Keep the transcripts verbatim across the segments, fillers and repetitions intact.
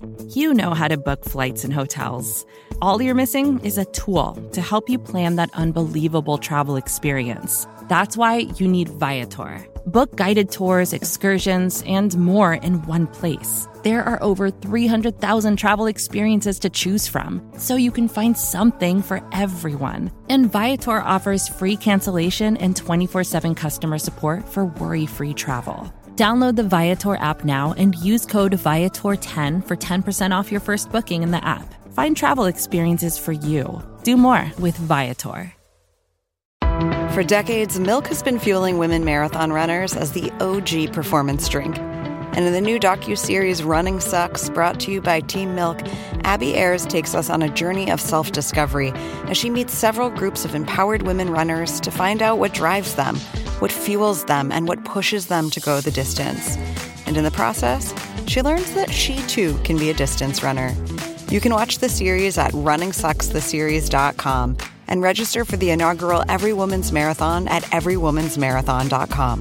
You know how to book flights and hotels. All you're missing is a tool to help you plan that unbelievable travel experience. That's why you need Viator. Book guided tours, excursions, and more in one place. There are over three hundred thousand travel experiences to choose from, so you can find something for everyone. And Viator offers free cancellation and twenty-four seven customer support for worry-free travel. Download the Viator app now and use code Viator ten for ten percent off your first booking in the app. Find travel experiences for you. Do more with Viator. For decades, Milk has been fueling women marathon runners as the O G performance drink. And in the new docuseries Running Sucks, brought to you by Team Milk, Abby Ayers takes us on a journey of self-discovery as she meets several groups of empowered women runners to find out what drives them, what fuels them, and what pushes them to go the distance. And in the process, she learns that she too can be a distance runner. You can watch the series at running sucks the series dot com and register for the inaugural Every Woman's Marathon at every woman's marathon dot com.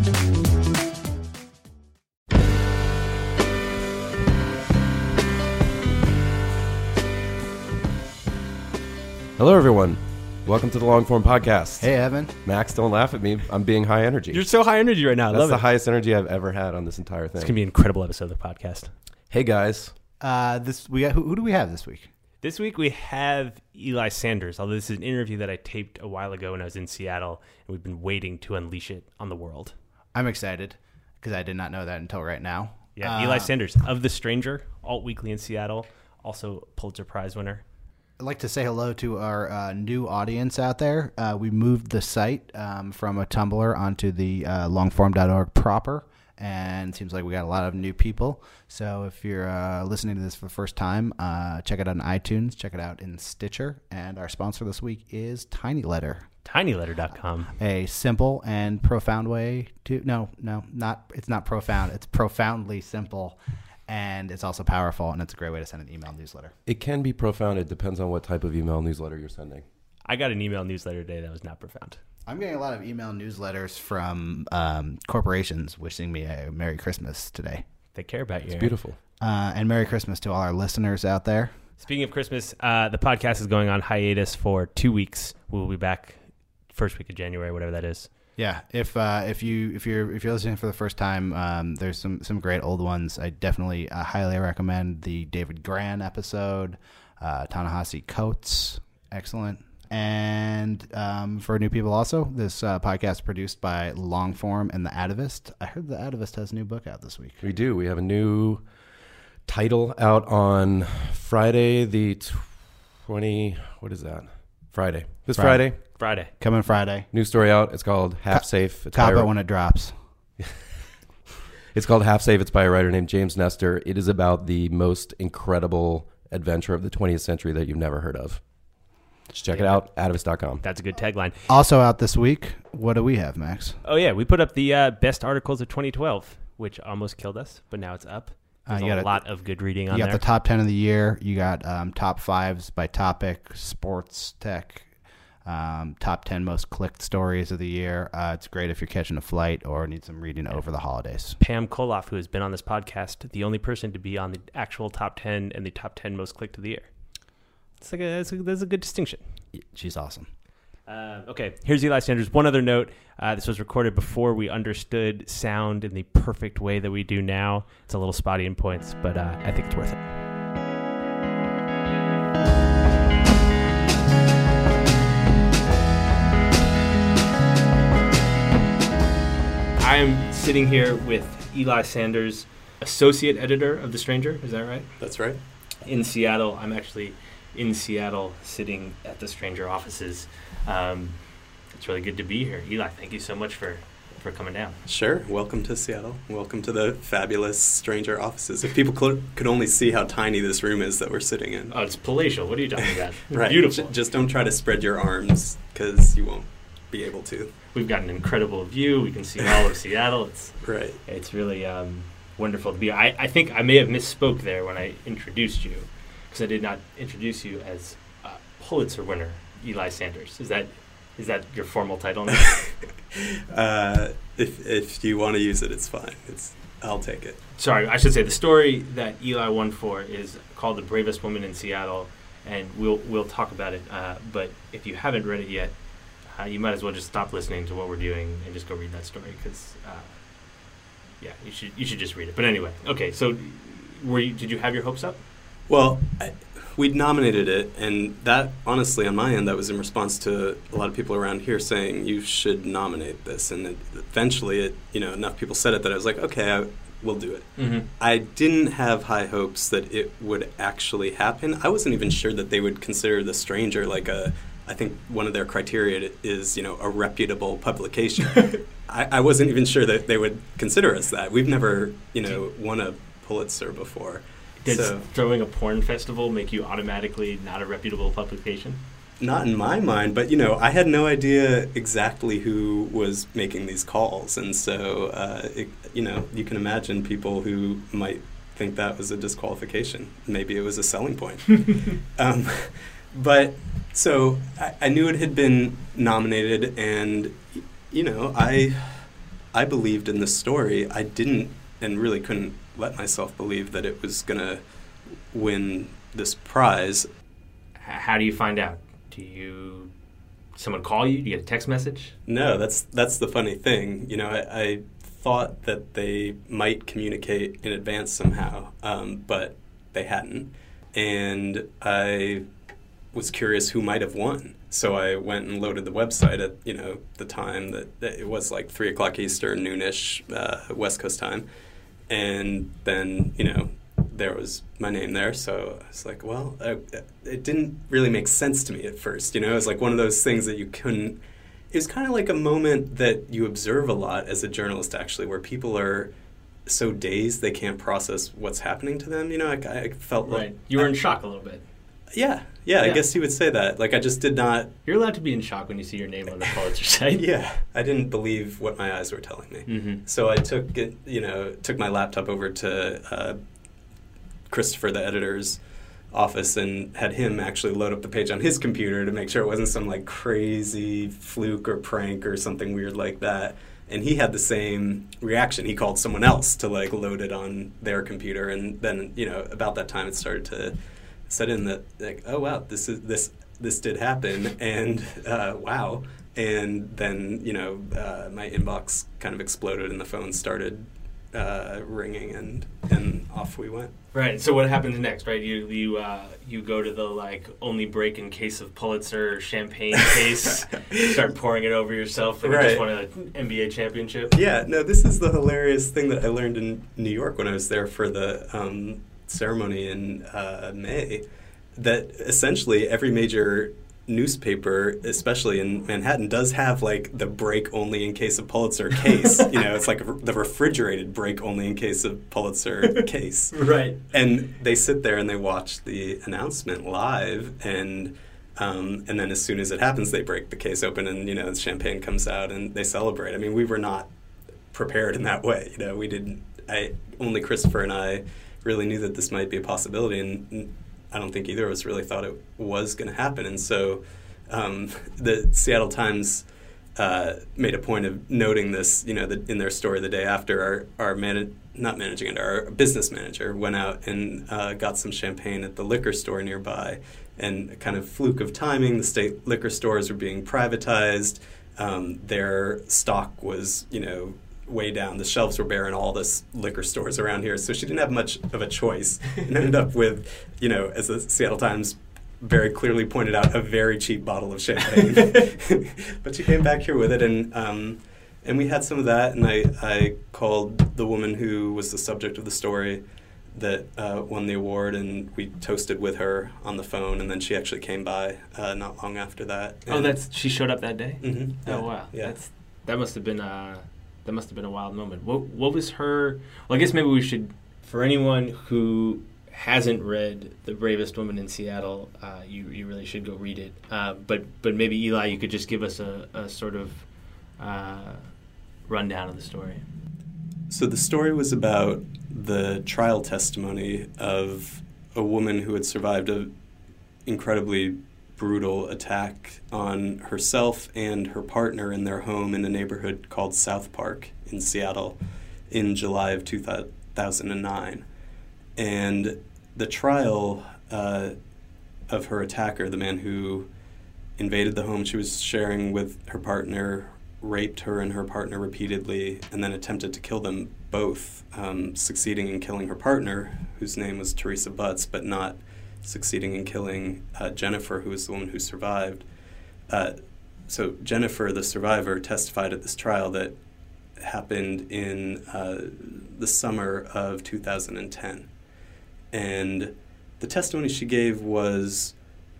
Hello, everyone. Welcome to the Long Form Podcast. Hey, Evan. Max, don't laugh at me. I'm being high energy. You're so high energy right now. I That's love the it. highest energy I've ever had on this entire thing. It's going to be an incredible episode of the podcast. Hey, guys. Uh, this we got, who, who do we have this week? This week we have Eli Sanders, although this is an interview that I taped a while ago when I was in Seattle, and we've been waiting to unleash it on the world. I'm excited because I did not know that until right now. Yeah, uh, Eli Sanders of The Stranger, Alt Weekly in Seattle, also Pulitzer Prize winner. I'd like to say hello to our uh, new audience out there. Uh, we moved the site um, from a Tumblr onto the uh, longform dot org proper, and it seems like we got a lot of new people. So if you're uh, listening to this for the first time, uh, check it out on iTunes, check it out in Stitcher, and our sponsor this week is Tiny Letter. tiny letter dot com. A simple and profound way to no, no, not it's not profound. It's profoundly simple. And it's also powerful, and it's a great way to send an email newsletter. It can be profound. It depends on what type of email newsletter you're sending. I got an email newsletter today that was not profound. I'm getting a lot of email newsletters from um, corporations wishing me a Merry Christmas today. They care about you. It's beautiful. Uh, and Merry Christmas to all our listeners out there. Speaking of Christmas, uh, the podcast is going on hiatus for two weeks. We'll be back first week of January, whatever that is. Yeah, if uh, if you if you're if you're listening for the first time, um, there's some some great old ones. I definitely uh, highly recommend the David Gran episode, uh, Ta-Nehisi Coates, excellent. And um, for new people, also this uh, podcast is produced by Longform and The Atavist. I heard The Atavist has a new book out this week. We do. We have a new title out on Friday, the twenty. What is that? Friday. This Friday. Friday. Friday. Coming Friday. New story out. It's called Half Safe. It's Cop by it a- when it drops. It's called Half Safe. It's by a writer named James Nestor. It is about the most incredible adventure of the twentieth century that you've never heard of. Just check Yeah. it out, atavist dot com. That's a good tagline. Also out this week, what do we have, Max? Oh, yeah. We put up the uh, best articles of twenty twelve, which almost killed us, but now it's up. There's Uh, you a got a- lot of good reading on You got there. the top ten of the year. You got um, top fives by topic, sports, tech, um, top ten most clicked stories of the year. Uh, it's great if you're catching a flight or need some reading over the holidays. Pam Koloff, who has been on this podcast, the only person to be on the actual top ten and the top ten most clicked of the year. It's like a, that's, a, that's a good distinction. She's awesome. Uh, okay, here's Eli Sanders. One other note. Uh, this was recorded before we understood sound in the perfect way that we do now. It's a little spotty in points, but uh, I think it's worth it. I am sitting here with Eli Sanders, associate editor of The Stranger. Is that right? That's right. In Seattle. I'm actually in Seattle sitting at The Stranger offices. Um, it's really good to be here. Eli, thank you so much for, for coming down. Sure. Welcome to Seattle. Welcome to the fabulous Stranger offices. If people could, could only see how tiny this room is that we're sitting in. Oh, it's palatial. What are you talking about? Right. Beautiful. J- just don't try to spread your arms because you won't be able to. We've got an incredible view. We can see all of Seattle. It's Right. It's really um, wonderful to be. I, I think I may have misspoke there when I introduced you, because I did not introduce you as uh, Pulitzer winner Eli Sanders. Is that is that your formal title now? uh, if if you want to use it, it's fine. It's I'll take it. Sorry, I should say the story that Eli won for is called "The Bravest Woman in Seattle," and we'll we'll talk about it. Uh, but if you haven't read it yet, uh, you might as well just stop listening to what we're doing and just go read that story because, uh, yeah, you should you should just read it. But anyway, okay. So, were you, did you have your hopes up? Well, I, we'd nominated it, and that, honestly, on my end, that was in response to a lot of people around here saying you should nominate this. And it, eventually, it you know, enough people said it that I was like, okay, I, we'll do it. Mm-hmm. I didn't have high hopes that it would actually happen. I wasn't even sure that they would consider The Stranger like a, I think one of their criteria is, you know, a reputable publication. I, I wasn't even sure that they would consider us that. We've never, you know, won a Pulitzer before. Did So, throwing a porn festival make you automatically not a reputable publication? not in my mind, but, you know, I had no idea exactly who was making these calls. And so, uh, it, you know, you can imagine people who might think that was a disqualification. Maybe it was a selling point. um, but so I, I knew it had been nominated, and, you know, I, I believed in the story. I didn't and really couldn't let myself believe that it was going to win this prize. H- How do you find out? Do you someone call you? Do you get a text message? No, that's that's the funny thing. You know, I, I thought that they might communicate in advance somehow, um, but they hadn't. And I was curious who might have won. So I went and loaded the website at, you know, the time that, that it was like three o'clock Eastern, noonish, uh, West Coast time. And then, you know, there was my name there, so I was like, well, I, it didn't really make sense to me at first, you know? It was like one of those things that you couldn't... It was kind of like a moment that you observe a lot as a journalist, actually, where people are so dazed they can't process what's happening to them, you know? I, I felt Right. like... You were I, in shock a little bit. Yeah, yeah, Yeah. I guess you would say that. Like, I just did not... You're allowed to be in shock when you see your name on the Pulitzer site. Yeah, I didn't believe what my eyes were telling me. Mm-hmm. So I took it, you know, took my laptop over to uh, Christopher, the editor's office, and had him actually load up the page on his computer to make sure it wasn't some like crazy fluke or prank or something weird like that. And he had the same reaction. He called someone else to like load it on their computer, and then, you know, about that time it started to set in that like, oh wow, this is this this did happen, and uh, wow. And then, you know, uh, my inbox kind of exploded and the phone started uh, ringing, and, and off we went. Right. So what happens next, right? You you uh, you go to the, like, only break in case of Pulitzer champagne case, start pouring it over yourself, and you just Right. won an N B A championship. Yeah, no, this is the hilarious thing that I learned in New York when I was there for the um, ceremony in uh, May, that essentially every major newspaper, especially in Manhattan, does have like the break only in case of Pulitzer case. You know, it's like a, the refrigerated break only in case of Pulitzer case. Right. And they sit there and they watch the announcement live, and um, and then as soon as it happens, they break the case open, and, you know, the champagne comes out and they celebrate. I mean, we were not prepared in that way. You know, we didn't. I only Christopher and I really knew that this might be a possibility, and I don't think either of us really thought it was going to happen. And so um, the Seattle Times uh, made a point of noting this, you know, the, in their story the day after. Our, our man, not managing it, our business manager went out and uh, got some champagne at the liquor store nearby. And a kind of fluke of timing, the state liquor stores were being privatized. Um, their stock was, you know, way down. The shelves were bare in all the liquor stores around here, so she didn't have much of a choice, and ended up with, you know, as the Seattle Times very clearly pointed out, a very cheap bottle of champagne. But she came back here with it, and um, and we had some of that, and I, I called the woman who was the subject of the story that uh, won the award, and we toasted with her on the phone, and then she actually came by uh, not long after that. Oh, And- that's she showed up that day? Mhm, yeah, Oh, wow. yeah. That's that must have been uh that must have been a wild moment. What what was her? Well, I guess maybe we should, for anyone who hasn't read The Bravest Woman in Seattle, uh, you you really should go read it. Uh, but but maybe Eli, you could just give us a, a sort of uh, rundown of the story. So the story was about the trial testimony of a woman who had survived a incredibly brutal attack on herself and her partner in their home in a neighborhood called South Park in Seattle. in July of two thousand nine. And the trial uh, of her attacker, the man who invaded the home she was sharing with her partner, raped her and her partner repeatedly, and then attempted to kill them both, um, succeeding in killing her partner, whose name was Teresa Butts, but not succeeding in killing uh, Jennifer, who was the woman who survived. Uh, so Jennifer, the survivor, testified at this trial that happened in uh, the summer of two thousand ten. And the testimony she gave was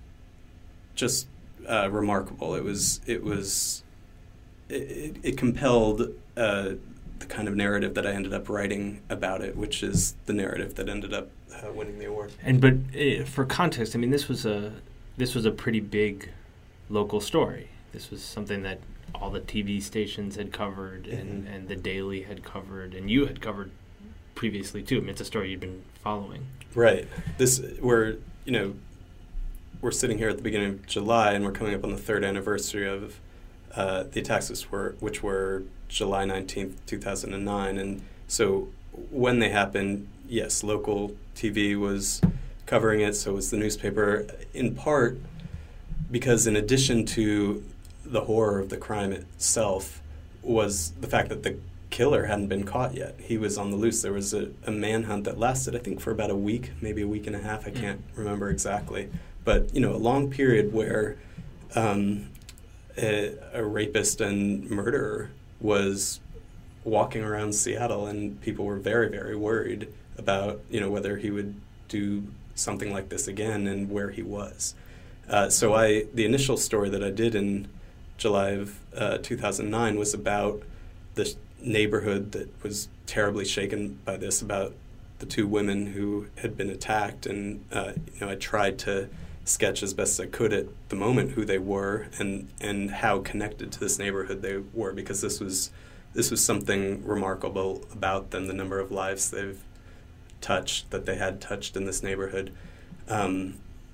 just uh, remarkable. It was, it was, it, it compelled uh, the kind of narrative that I ended up writing about it, which is the narrative that ended up uh, winning the award. And but uh, for context, I mean, this was a this was a pretty big local story. This was something that all the T V stations had covered, mm-hmm. and, and the Daily had covered, and you had covered previously too. I mean, it's a story you'd been following. Right. This we're you know we're sitting here at the beginning of July, and we're coming up on the third anniversary of uh, the attacks, which were which were July nineteenth, two thousand nine, and so when they happened, yes, local T V was covering it. So was the newspaper, in part because in addition to the horror of the crime itself was the fact that the killer hadn't been caught yet. He was on the loose. There was a, a manhunt that lasted, I think, for about a week, maybe a week and a half. I can't remember exactly. But, you know, a long period where um, a, a rapist and murderer was walking around Seattle, and people were very, very worried about, you know, whether he would do something like this again and where he was. Uh, so I, the initial story that I did in July of uh, two thousand nine was about the neighborhood that was terribly shaken by this, about the two women who had been attacked, and uh, you know, I tried to sketch as best as I could at the moment who they were and and how connected to this neighborhood they were, because this was this was something remarkable about them, the number of lives they've touched, that they had touched in this neighborhood. Um,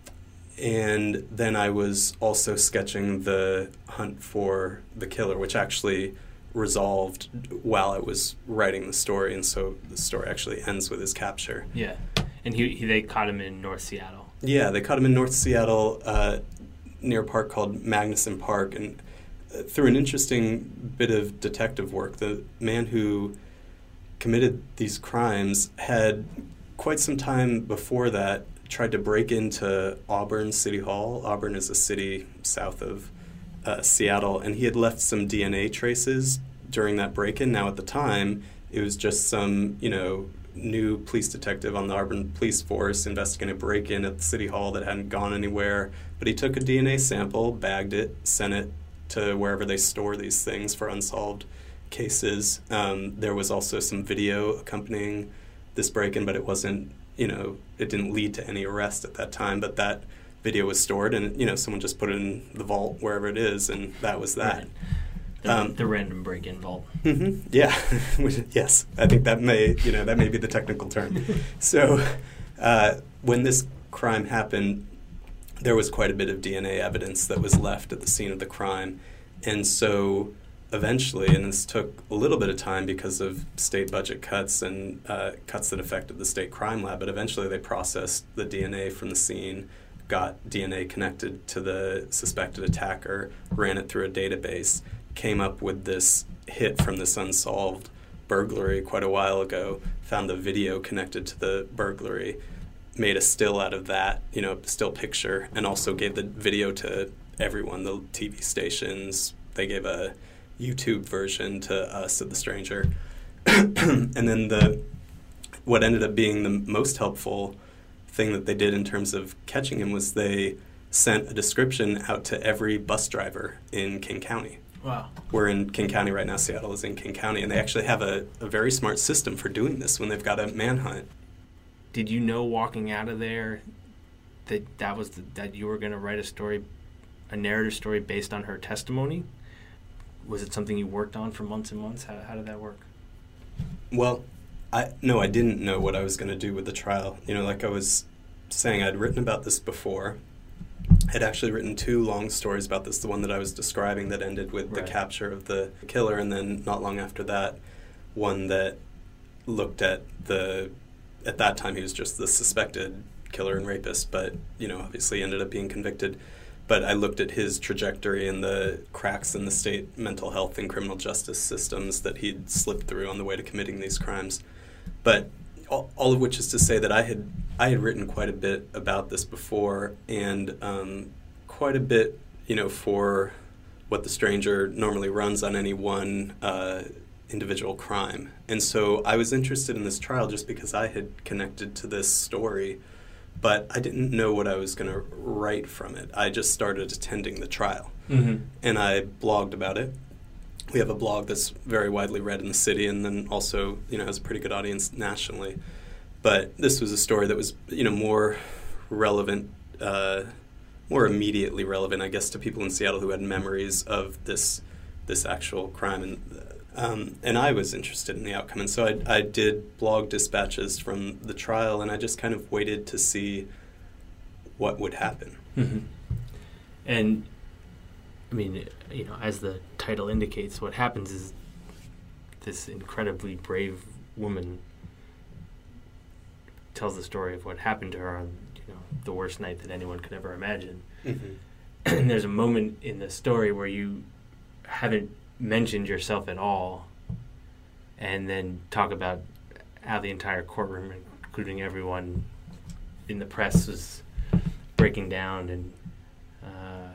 and then I was also sketching the hunt for the killer, which actually resolved while I was writing the story, and so the story actually ends with his capture. Yeah, and he, he they caught him in North Seattle. Yeah, they caught him in North Seattle uh, near a park called Magnuson Park, and uh, through an interesting bit of detective work, the man who committed these crimes had quite some time before that tried to break into Auburn City Hall. Auburn is a city south of uh, Seattle, and he had left some D N A traces during that break-in. Now, at the time, it was just some, you know, new police detective on the Auburn Police Force investigating a break-in at the City Hall that hadn't gone anywhere. But he took a D N A sample, bagged it, sent it to wherever they store these things for unsolved cases. Um, there was also some video accompanying this break-in, but it wasn't, you know, it didn't lead to any arrest at that time. But that video was stored, and, you know, someone just put it in the vault wherever it is, and that was that. Right. The, um, the random break-in vault. Mm-hmm, yeah. Yes. I think that may, you know, that may be the technical term. So uh, when this crime happened, there was quite a bit of D N A evidence that was left at the scene of the crime. And so eventually, and this took a little bit of time because of state budget cuts and uh, cuts that affected the state crime lab, but eventually they processed the D N A from the scene, got D N A connected to the suspected attacker, ran it through a database, came up with this hit from this unsolved burglary quite a while ago, found the video connected to the burglary, made a still out of that, you know, still picture, and also gave the video to everyone, the T V stations. They gave a YouTube version to us of The Stranger. And then the what ended up being the most helpful thing that they did in terms of catching him was they sent a description out to every bus driver in King County. Wow. We're in King County right now. Seattle is in King County, and they actually have a, a very smart system for doing this when they've got a manhunt. Did you know walking out of there that that was the, that you were going to write a story, a narrative story based on her testimony? Was it something you worked on for months and months? How, how did that work? Well, I no, I didn't know what I was going to do with the trial. You know, like I was saying, I'd written about this before. I'd actually written two long stories about this, the one that I was describing that ended with right. the capture of the killer, and then not long after that, one that looked at the, at that time he was just the suspected killer and rapist, but, you know, obviously ended up being convicted. But I looked at his trajectory and the cracks in the state mental health and criminal justice systems that he'd slipped through on the way to committing these crimes. But all, all of which is to say that I had I had written quite a bit about this before, and um, quite a bit, you know, for what The Stranger normally runs on any one uh, individual crime. And so I was interested in this trial just because I had connected to this story, but I didn't know what I was going to write from it. I just started attending the trial, mm-hmm. and I blogged about it. We have a blog that's very widely read in the city, and then also, you know, has a pretty good audience nationally. But this was a story that was, you know, more relevant, uh, more immediately relevant, I guess, to people in Seattle who had memories of this this actual crime, and um, and I was interested in the outcome, and so I, I did blog dispatches from the trial, and I just kind of waited to see what would happen. Mm-hmm. And I mean, you know, as the title indicates, what happens is this incredibly brave woman tells the story of what happened to her on, you know, the worst night that anyone could ever imagine. Mm-hmm. And there's a moment in the story where you haven't mentioned yourself at all, and then talk about how the entire courtroom, including everyone in the press, was breaking down. And uh,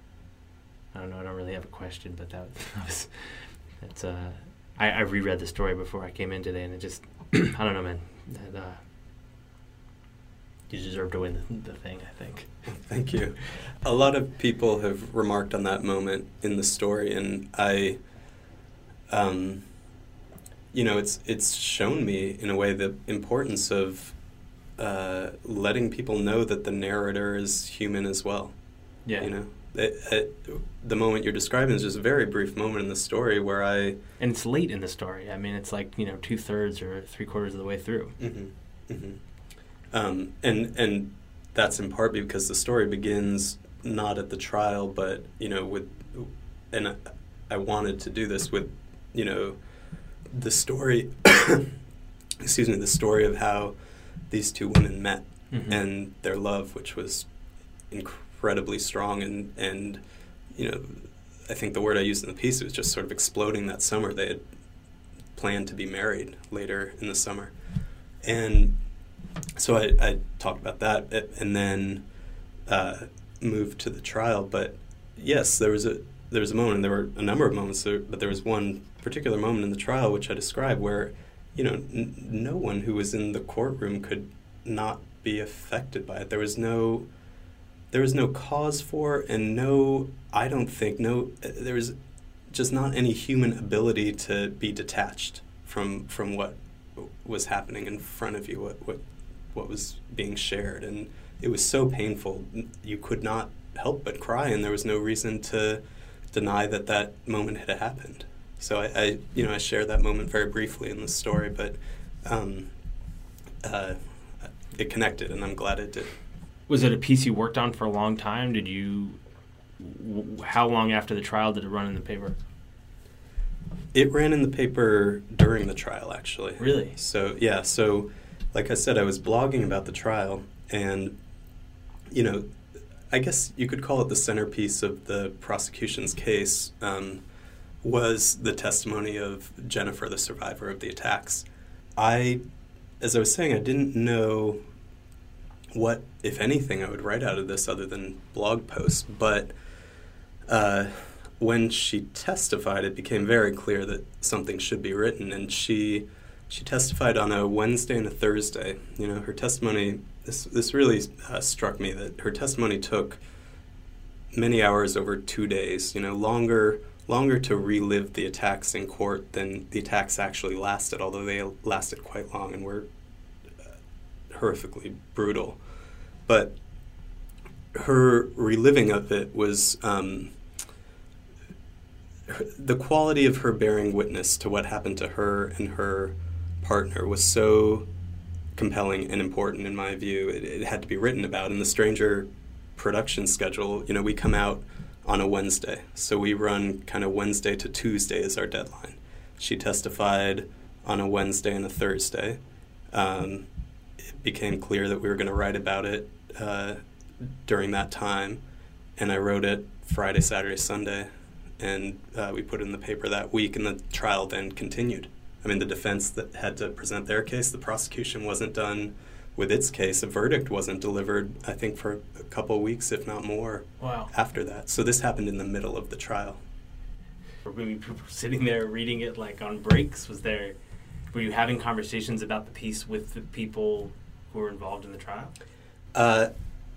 I don't know, I don't really have a question, but that was, that's, uh, I, I reread the story before I came in today, and it just, I don't know, man, that, uh, you deserve to win the, the thing, I think. Thank you. A lot of people have remarked on that moment in the story, and I, um, you know, it's it's shown me in a way the importance of uh, letting people know that the narrator is human as well. Yeah. You know, it, it, the moment you're describing is just a very brief moment in the story where I... And it's late in the story. I mean, it's like, you know, two-thirds or three-quarters of the way through. Mm-hmm. Mm-hmm. Um, and and that's in part because the story begins not at the trial, but, you know, with, and I, I wanted to do this with, you know, the story, excuse me, the story of how these two women met, mm-hmm. and their love, which was incredibly strong, and, and, you know, I think the word I used in the piece was just sort of exploding that summer. They had planned to be married later in the summer. And so I, I talked about that, and then uh, moved to the trial. But yes, there was a there was a moment, and there were a number of moments, there, but there was one particular moment in the trial which I described where, you know, n- no one who was in the courtroom could not be affected by it. There was no there was no cause for, and no, I don't think, no, there was just not any human ability to be detached from from what was happening in front of you, what what what was being shared. And it was so painful, you could not help but cry, and there was no reason to deny that that moment had happened. So I, I you know, I share that moment very briefly in the story, but um, uh, it connected, and I'm glad it did. Was it a piece you worked on for a long time? Did you, w- how long after the trial did it run in the paper? It ran in the paper during the trial, actually. Really? So, yeah, so like I said, I was blogging about the trial, and, you know, I guess you could call it the centerpiece of the prosecution's case, um, was the testimony of Jennifer, the survivor of the attacks. I, as I was saying, I didn't know what, if anything, I would write out of this other than blog posts, but uh, when she testified, it became very clear that something should be written, and she she testified on a Wednesday and a Thursday. You know, her testimony, this this really uh, struck me, that her testimony took many hours over two days, you know, longer longer to relive the attacks in court than the attacks actually lasted, although they lasted quite long and were uh, horrifically brutal. But her reliving of it was... Um, the quality of her bearing witness to what happened to her and her partner was so compelling and important in my view. It, it had to be written about. In the Stranger production schedule, you know, we come out on a Wednesday, so we run kind of Wednesday to Tuesday as our deadline. She testified on a Wednesday and a Thursday. Um, it became clear that we were going to write about it uh, during that time, and I wrote it Friday, Saturday, Sunday, and uh, we put it in the paper that week, and the trial then continued. I mean, the defense that had to present their case, the prosecution wasn't done with its case. A verdict wasn't delivered, I think, for a couple of weeks, if not more, wow. after that. So this happened in the middle of the trial. Were people sitting there reading it like on breaks? Was there, were you having conversations about the piece with the people who were involved in the trial? Uh,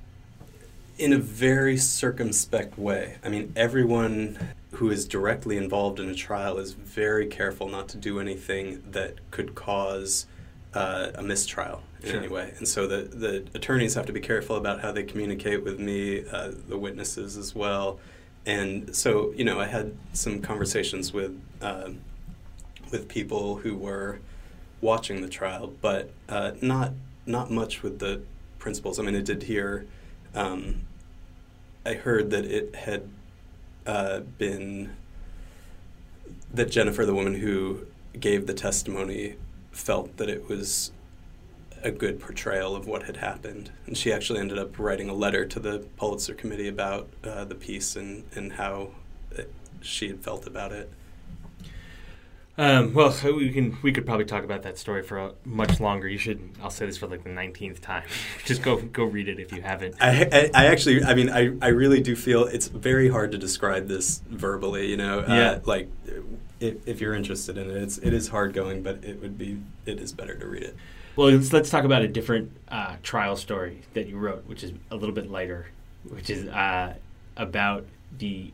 in a very circumspect way. I mean, everyone who is directly involved in a trial is very careful not to do anything that could cause uh, a mistrial in Sure. any way. And so the, the attorneys have to be careful about how they communicate with me, uh, the witnesses as well. And so, you know, I had some conversations with uh, with people who were watching the trial, but uh, not not much with the principals. I mean, I did hear, um, I heard that it had uh, been, that Jennifer, the woman who gave the testimony, felt that it was a good portrayal of what had happened. And she actually ended up writing a letter to the Pulitzer Committee about uh, the piece and, and how it, she had felt about it. Um, well, so we can we could probably talk about that story for a, much longer. You should. I'll say this for like the nineteenth time. Just go go read it if you haven't. I, I, I actually, I mean, I, I really do feel it's very hard to describe this verbally. You know, Yeah. uh, like if, if you're interested in it, it's it is hard going, but it would be it is better to read it. Well, let's, let's talk about a different uh, trial story that you wrote, which is a little bit lighter, which is uh, about the.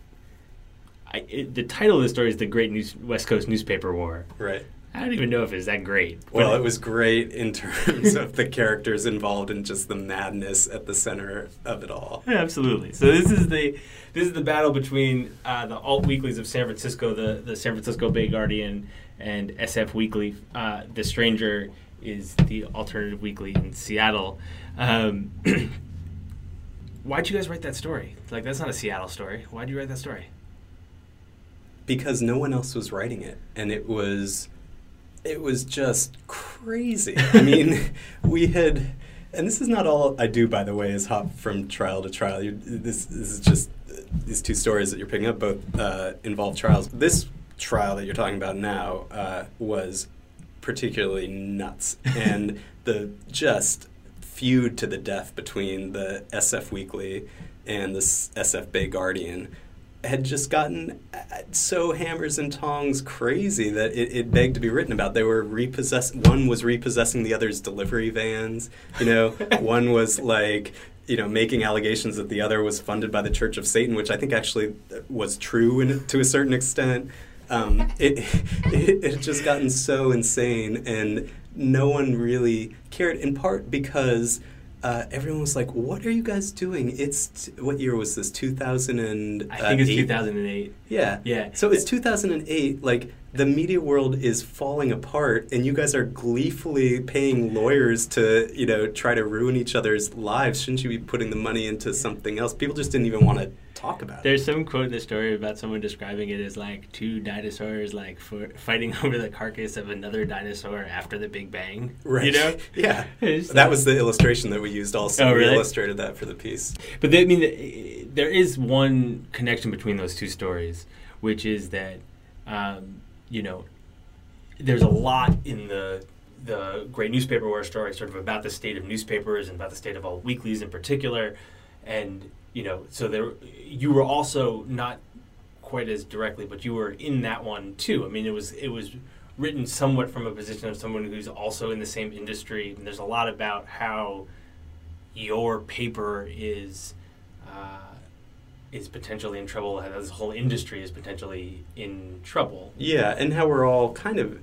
I, it, the title of the story is The Great News, West Coast Newspaper War. Right. I don't even know if it's that great. Well, But it was great in terms of the characters involved and just the madness at the center of it all. Yeah, absolutely. So this is the this is the battle between uh, the alt weeklies of San Francisco, the, the San Francisco Bay Guardian, and S F Weekly. Uh, the Stranger is the alternative weekly in Seattle. Um, why'd you guys write that story? Like, that's not a Seattle story. Why'd you write that story? Because no one else was writing it, and it was it was just crazy. I mean, we had, and this is not all I do, by the way, is hop from trial to trial. You, this, this is just these two stories that you're picking up both uh, involve trials. This trial that you're talking about now uh, was particularly nuts, and the just feud to the death between the S F Weekly and the S F Bay Guardian had just gotten so hammers and tongs crazy that it, it begged to be written about. They were repossess. One was repossessing the other's delivery vans. You know, one was like, you know, making allegations that the other was funded by the Church of Satan, which I think actually was true in, to a certain extent. Um, it, it it had just gotten so insane, and no one really cared. In part because. Uh, everyone was like, "What are you guys doing?" It's t- what year was this? two thousand and I think it's two thousand eight. Yeah, yeah. So it's two thousand eight. Like, the media world is falling apart, and you guys are gleefully paying lawyers to, you know, try to ruin each other's lives. Shouldn't you be putting the money into something else? People just didn't even want to talk about it. There's some quote in the story about someone describing it as like two dinosaurs like for fighting over the carcass of another dinosaur after the Big Bang. Right. You know? Yeah. It's That like- was the illustration that we used also. Oh, really? We illustrated that for the piece. But they, I mean, the, there is one connection between those two stories, which is that, um, you know, there's a lot in the the Great Newspaper War story, sort of about the state of newspapers and about the state of all weeklies in particular, and you know, so there, you were also not quite as directly, but you were in that one too. I mean, it was it was written somewhat from a position of someone who's also in the same industry, and there's a lot about how your paper is uh, is potentially in trouble, how this whole industry is potentially in trouble. Yeah, and how we're all kind of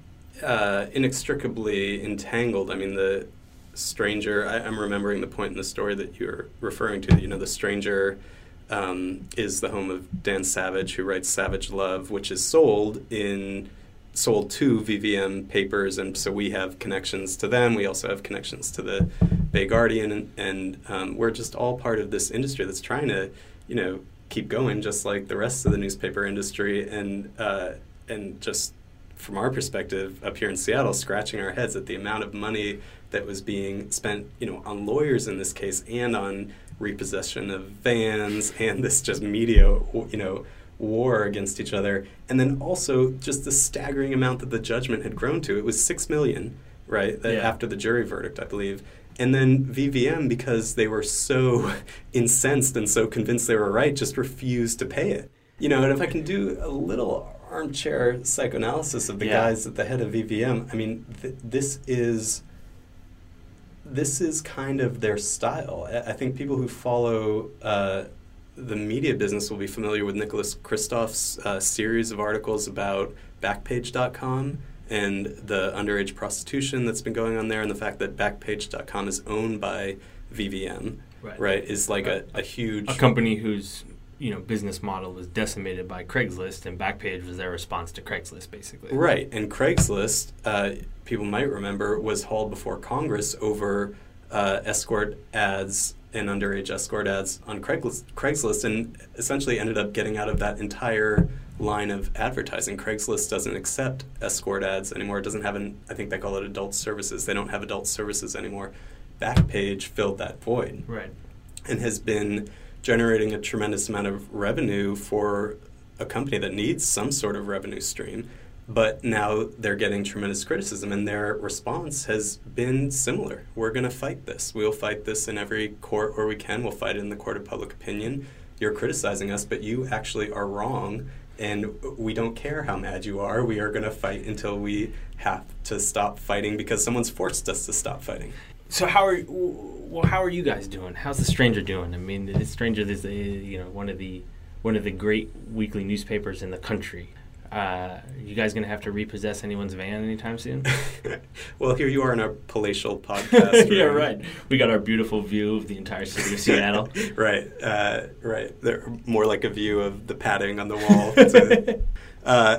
uh, inextricably entangled. I mean, the Stranger, I, I'm remembering the point in the story that you're referring to, you know, the Stranger um, is the home of Dan Savage, who writes Savage Love, which is sold in sold to V V M papers, and so we have connections to them. We also have connections to the Bay Guardian, and, and um, we're just all part of this industry that's trying to, you know, keep going, just like the rest of the newspaper industry, and uh, and just from our perspective up here in Seattle, scratching our heads at the amount of money that was being spent, you know, on lawyers in this case and on repossession of vans and this just media, you know, war against each other. And then also just the staggering amount that the judgment had grown to. It was six million dollars, right, yeah. after the jury verdict, I believe. And then V V M, because they were so incensed and so convinced they were right, just refused to pay it. You know, and if I can do a little armchair psychoanalysis of the yeah. guys at the head of V V M, I mean, th- this is this is kind of their style. I think people who follow uh, the media business will be familiar with Nicholas Kristof's uh, series of articles about Backpage dot com and the underage prostitution that's been going on there, and the fact that Backpage dot com is owned by V V M, right, right is like right. a, a huge... A company whose, you know, business model was decimated by Craigslist, and Backpage was their response to Craigslist, basically. Right, and Craigslist, uh, people might remember, was hauled before Congress over uh, escort ads and underage escort ads on Craigslist, Craigslist, and essentially ended up getting out of that entire line of advertising. Craigslist doesn't accept escort ads anymore. It doesn't have an, I think they call it adult services. They don't have adult services anymore. Backpage filled that void. Right. And has been generating a tremendous amount of revenue for a company that needs some sort of revenue stream. But now they're getting tremendous criticism, and their response has been similar. We're going to fight this. We'll fight this in every court where we can. We'll fight it in the court of public opinion. You're criticizing us, but you actually are wrong, and we don't care how mad you are. We are going to fight until we have to stop fighting because someone's forced us to stop fighting. So how are well? How are you guys doing? How's The Stranger doing? I mean, The Stranger is a, you know one of the one of the great weekly newspapers in the country. Uh, you guys going to have to repossess anyone's van anytime soon? Well, here you are in our palatial podcast. Yeah, right. We got our beautiful view of the entire city of Seattle. Right, uh, right. They're more like a view of the padding on the wall. To, uh,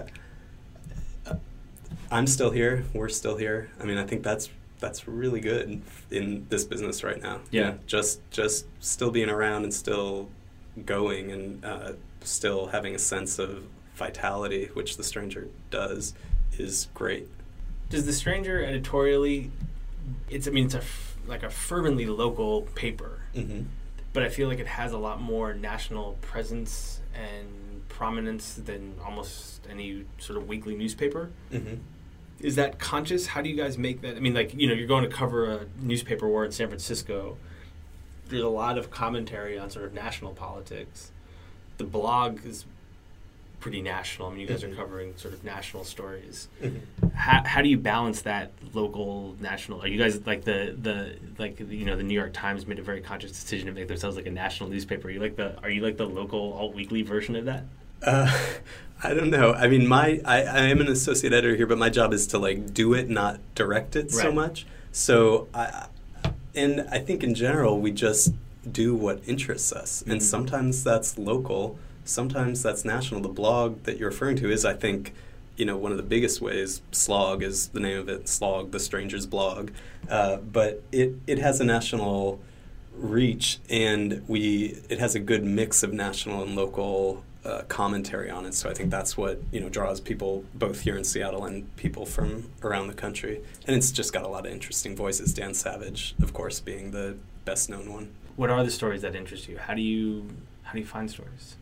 I'm still here. We're still here. I mean, I think that's that's really good in this business right now. Yeah. You know, just just still being around and still going and uh, still having a sense of vitality, which The Stranger does, is great. Does The Stranger editorially, it's I mean it's a f- like a fervently local paper, mm-hmm. but I feel like it has a lot more national presence and prominence than almost any sort of weekly newspaper. Mm-hmm. Is that conscious? How do you guys make that? I mean, like, you know, you're going to cover a newspaper war in San Francisco. There's a lot of commentary on sort of national politics. The blog is pretty national. I mean, you guys mm-hmm. are covering sort of national stories. Mm-hmm. How, how do you balance that local, national? Are you guys like the, the like you know the New York Times made a very conscious decision to make themselves like a national newspaper? Are you like the are you like the local alt weekly version of that? Uh, I don't know. I mean, my I, I am an associate editor here, but my job is to like do it, not direct it so right. much. So I and I think in general we just do what interests us, mm-hmm. and sometimes that's local. Sometimes that's national. The blog that you're referring to is, I think, you know, one of the biggest ways. Slog is the name of it. Slog, The Stranger's blog. Uh, but it, it has a national reach, and we it has a good mix of national and local uh, commentary on it. So I think that's what, you know, draws people both here in Seattle and people from around the country. And it's just got a lot of interesting voices. Dan Savage, of course, being the best known one. What are the stories that interest you? How do you how do you find stories?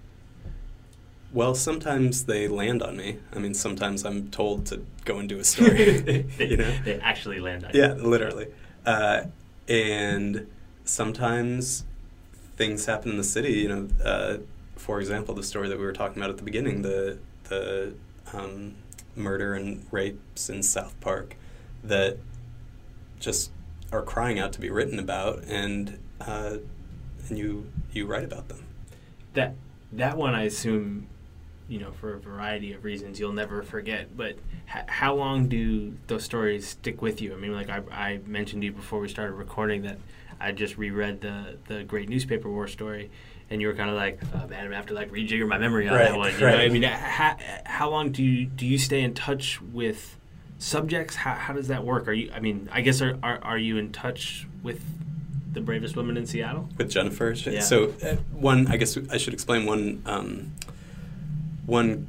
Well, sometimes they land on me. I mean, sometimes I'm told to go and do a story. they, you know? They actually land on you. Yeah, literally. Uh, and sometimes things happen in the city. You know, uh, for example, the story that we were talking about at the beginning, the the um, murder and rapes in South Park, that just are crying out to be written about, and uh, and you you write about them. That that one, I assume, you know, for a variety of reasons, you'll never forget. But h- how long do those stories stick with you? I mean, like I, I mentioned to you before we started recording that I just reread the the Great Newspaper War story, and you were kind of like, oh, man, I'm gonna have to like rejigger my memory on right, that one. You right. know? I mean, how, how long do you do you stay in touch with subjects? How how does that work? Are you? I mean, I guess are are, are you in touch with The Bravest Woman in Seattle? With Jennifer? Yeah. So uh, one, I guess I should explain one um, one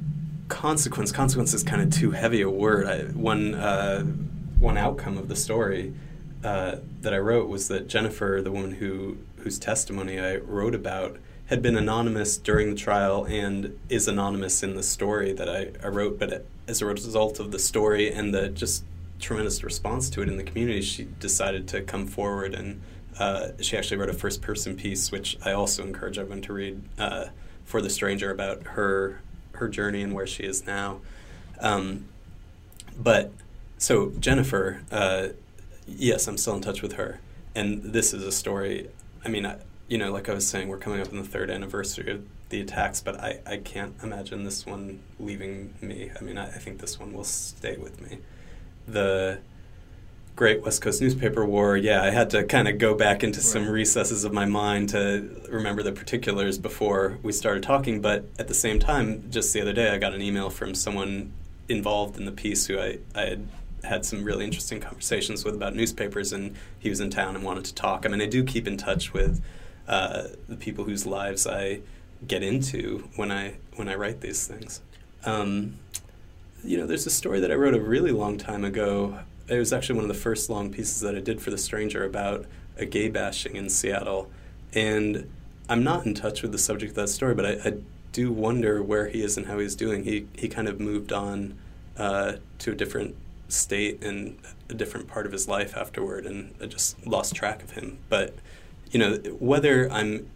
consequence, consequence is kind of too heavy a word. I, one, uh, one outcome of the story uh, that I wrote was that Jennifer, the woman who whose testimony I wrote about, had been anonymous during the trial and is anonymous in the story that I, I wrote, but as a result of the story and the just tremendous response to it in the community, she decided to come forward, and uh, she actually wrote a first-person piece, which I also encourage everyone to read, uh, for The Stranger, about her her journey and where she is now. Um, but, so Jennifer, uh, yes, I'm still in touch with her, and this is a story, I mean, I, you know, like I was saying, we're coming up on the third anniversary of the attacks, but I, I can't imagine this one leaving me. I mean, I, I think this one will stay with me. The Great West Coast Newspaper War, yeah, I had to kind of go back into some recesses of my mind to remember the particulars before we started talking, but at the same time, just the other day, I got an email from someone involved in the piece who I, I had had some really interesting conversations with about newspapers, and he was in town and wanted to talk. I mean, I do keep in touch with uh, the people whose lives I get into when I when I write these things. Um, you know, there's a story that I wrote a really long time ago. It was actually one of the first long pieces that I did for The Stranger about a gay bashing in Seattle. And I'm not in touch with the subject of that story, but I, I do wonder where he is and how he's doing. He he kind of moved on uh, to a different state and a different part of his life afterward, and I just lost track of him. But, you know, whether I'm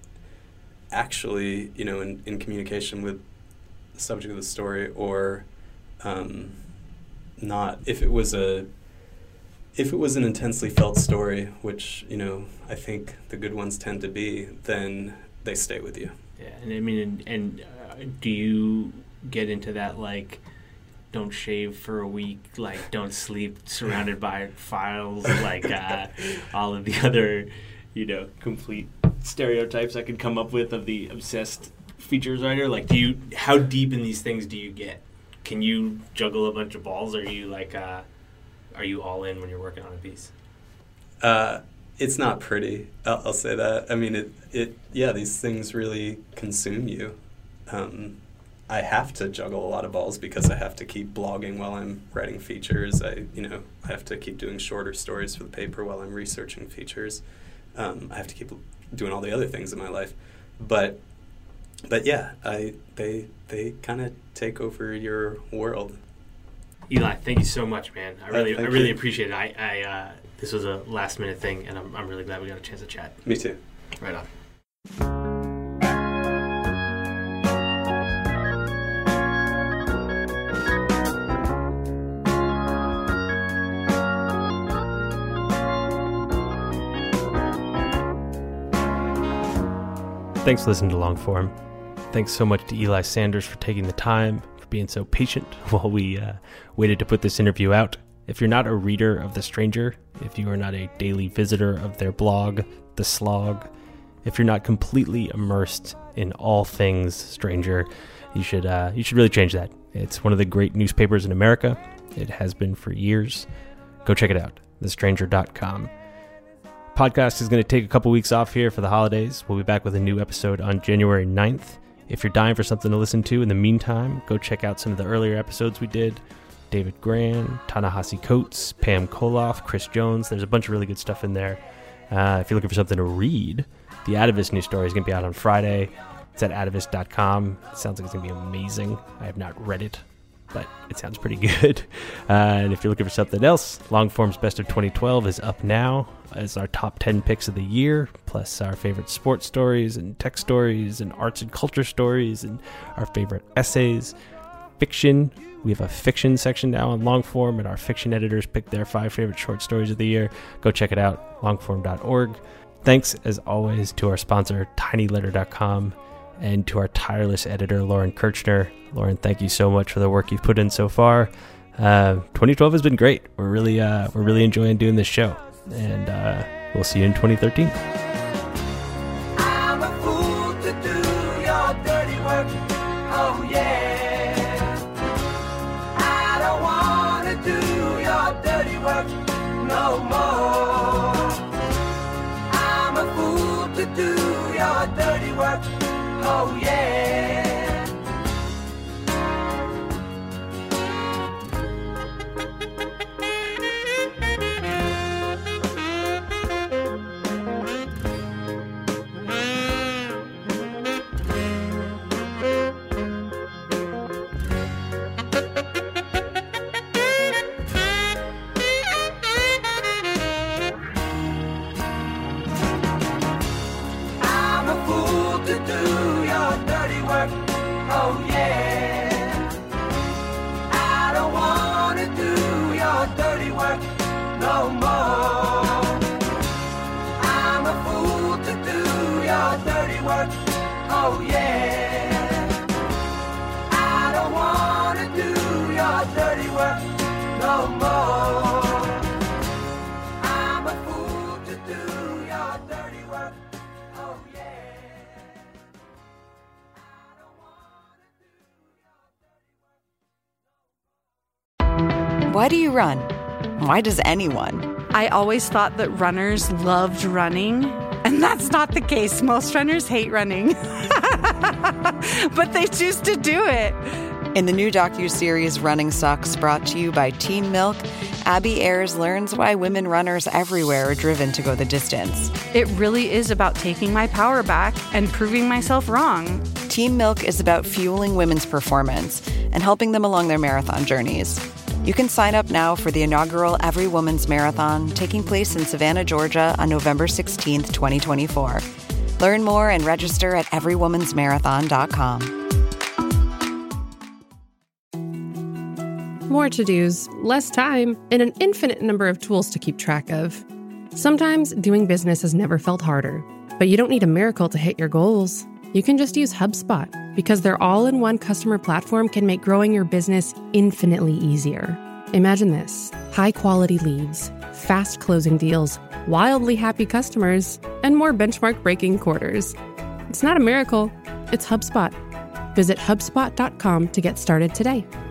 actually, you know, in, in communication with the subject of the story or um, not, if it was a if it was an intensely felt story, which, you know, I think the good ones tend to be, then they stay with you. Yeah, and I mean, and, and uh, do you get into that, like, don't shave for a week, like, don't sleep surrounded by files, like uh, all of the other, you know, complete stereotypes I could come up with of the obsessed features writer? Like, do you, how deep in these things do you get? Can you juggle a bunch of balls, or are you, like, uh, are you all in when you're working on a piece? Uh, it's not pretty, I'll, I'll say that. I mean, it, it, yeah, these things really consume you. Um, I have to juggle a lot of balls because I have to keep blogging while I'm writing features. I, you know, I have to keep doing shorter stories for the paper while I'm researching features. Um, I have to keep doing all the other things in my life. But, but yeah, I they they kind of take over your world. Eli, thank you so much, man. I really, uh, I really you. appreciate it. I, I uh, this was a last minute thing, and I'm, I'm really glad we got a chance to chat. Me too. Right on. Thanks for listening to Longform. Thanks so much to Eli Sanders for taking the time, for being so patient while we uh, waited to put this interview out. If you're not a reader of The Stranger, if you are not a daily visitor of their blog, The Slog, if you're not completely immersed in all things Stranger, you should uh, you should really change that. It's one of the great newspapers in America. It has been for years. Go check it out, the stranger dot com. Podcast is going to take a couple weeks off here for the holidays. We'll be back with a new episode on January ninth. If you're dying for something to listen to in the meantime, go check out some of the earlier episodes we did. David Gran, Ta-Nehisi Coates, Pam Koloff, Chris Jones. There's a bunch of really good stuff in there. Uh, if you're looking for something to read, the Atavist news story is going to be out on Friday. It's at atavist dot com. It sounds like it's going to be amazing. I have not read it, but it sounds pretty good. Uh, and if you're looking for something else, Longform's Best of twenty twelve is up now as our top ten picks of the year, plus our favorite sports stories and tech stories and arts and culture stories and our favorite essays. Fiction. We have a fiction section now on Longform, and our fiction editors pick their five favorite short stories of the year. Go check it out, longform dot org. Thanks, as always, to our sponsor, tiny letter dot com, and to our tireless editor, Lauren Kirchner. Lauren, thank you so much for the work you've put in so far. Uh, twenty twelve has been great. We're really, uh, we're really enjoying doing this show, and uh, we'll see you in twenty thirteen. I'm a fool to do your dirty work. Oh yeah. I don't wanna do your dirty work no more. I'm a fool to do your dirty work. Oh yeah. oh yeah. I don't wanna do your dirty work no more. I'm a fool to do your dirty work, oh yeah. I don't wanna do your Why do you run? Why does anyone? I always thought that runners loved running, and that's not the case. Most runners hate running, but they choose to do it. In the new docuseries Running Sucks, brought to you by Team Milk, Abby Ayers learns why women runners everywhere are driven to go the distance. It really is about taking my power back and proving myself wrong. Team Milk is about fueling women's performance and helping them along their marathon journeys. You can sign up now for the inaugural Every Woman's Marathon taking place in Savannah, Georgia on November sixteenth, twenty twenty-four. Learn more and register at every woman's marathon dot com. More to-dos, less time, and an infinite number of tools to keep track of. Sometimes doing business has never felt harder, but you don't need a miracle to hit your goals. You can just use HubSpot, because their all-in-one customer platform can make growing your business infinitely easier. Imagine this: high-quality leads, fast closing deals, wildly happy customers, and more benchmark-breaking quarters. It's not a miracle, it's HubSpot. Visit HubSpot dot com to get started today.